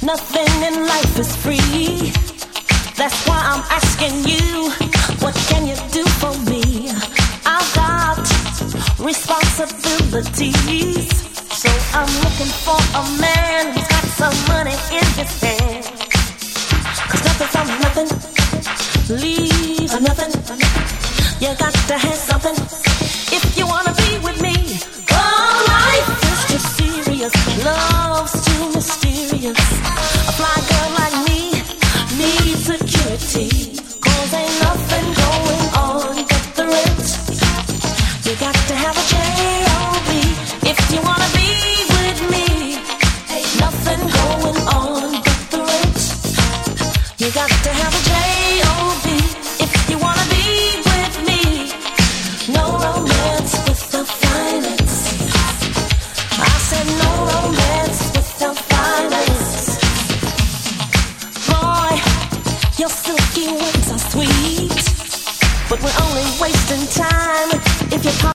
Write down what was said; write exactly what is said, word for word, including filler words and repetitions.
Nothing in life is free. That's why I'm asking you, what can you do for me? I've got responsibilities, so I'm looking for a man who's got some money in his hand. Cause nothing from nothing leaves nothing. You got to have something if you wanna be with me. Oh, life is too serious, love's too mysterious. A fly girl like me needs security, cause ain't nothing going on but the rent. You got to have a J O B if you wanna be with me. Ain't nothing going on but the rent. You got to have a J O B if you wanna be with me. No romance without finance. I said no romance without finance. Boy, your silky wings are sweet, but we're only wasting time if you